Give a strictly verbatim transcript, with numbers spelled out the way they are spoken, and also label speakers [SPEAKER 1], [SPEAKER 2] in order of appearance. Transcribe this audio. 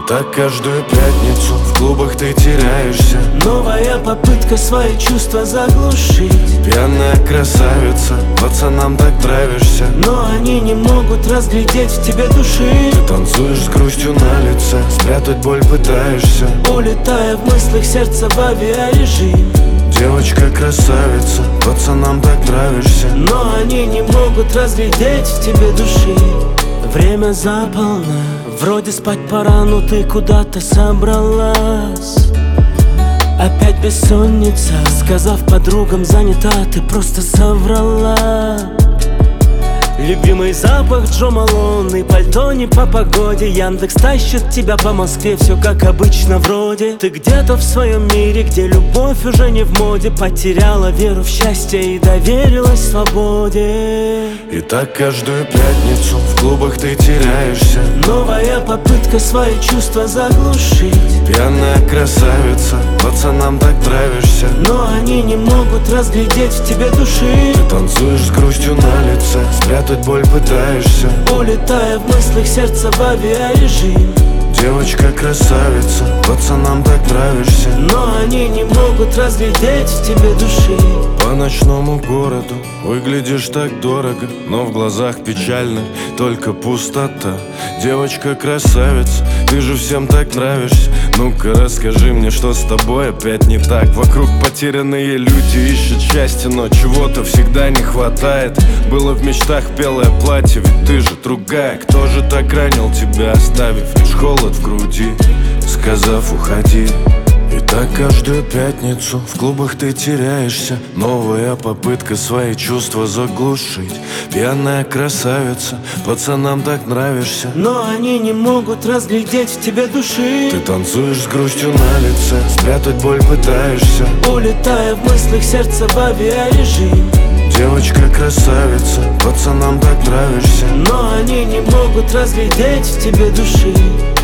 [SPEAKER 1] так каждую пятницу в клубах ты теряешься.
[SPEAKER 2] Новая попытка свои чувства заглушить.
[SPEAKER 1] Пьяная красавица, пацанам так нравишься,
[SPEAKER 2] но они не могут разглядеть в тебе души.
[SPEAKER 1] Ты танцуешь с грустью на лице, спрятать боль пытаешься,
[SPEAKER 2] улетая в мыслях сердца в авиарежим.
[SPEAKER 1] Девочка красавица, пацанам так нравишься,
[SPEAKER 2] но они не могут разглядеть в тебе души. Время за полночь, вроде спать пора, но ты куда-то собралась. Опять бессонница, сказав подругам занята, ты просто соврала. Любимый запах Джо Малон и пальто не по погоде. Яндекс тащит тебя по Москве, все как обычно вроде. Ты где-то в своем мире, где любовь уже не в моде, потеряла веру в счастье и доверилась свободе.
[SPEAKER 1] И так каждую пятницу в клубах ты теряешься.
[SPEAKER 2] Новая попытка свои чувства заглушить.
[SPEAKER 1] Пьяная красавица, пацанам так нравишься,
[SPEAKER 2] но они не могут разглядеть в тебе души.
[SPEAKER 1] Ты танцуешь с грустью на лице, спрятать боль пытаешься,
[SPEAKER 2] улетая в мыслях сердца в авиарежим.
[SPEAKER 1] Девочка красавица, пацанам так нравишься,
[SPEAKER 2] но они не могут разглядеть в тебе души.
[SPEAKER 1] По ночному городу выглядишь так дорого, но в глазах печальных только пустота. Девочка красавица, ты же всем так нравишься. Ну-ка расскажи мне, что с тобой опять не так. Вокруг потерянные люди ищут счастье, но чего-то всегда не хватает. Было в мечтах белое платье, ведь ты же другая. Кто же так ранил тебя, оставив лишь холод в груди, сказав уходи? И так каждую пятницу в клубах ты теряешься. Новая попытка свои чувства заглушить. Пьяная красавица, пацанам так нравишься,
[SPEAKER 2] но они не могут разглядеть в тебе души.
[SPEAKER 1] Ты танцуешь с грустью на лице, спрятать боль пытаешься,
[SPEAKER 2] улетая в мыслях сердца в авиарежим.
[SPEAKER 1] Девочка красавица, пацанам так нравишься,
[SPEAKER 2] но они не могут разглядеть в тебе души.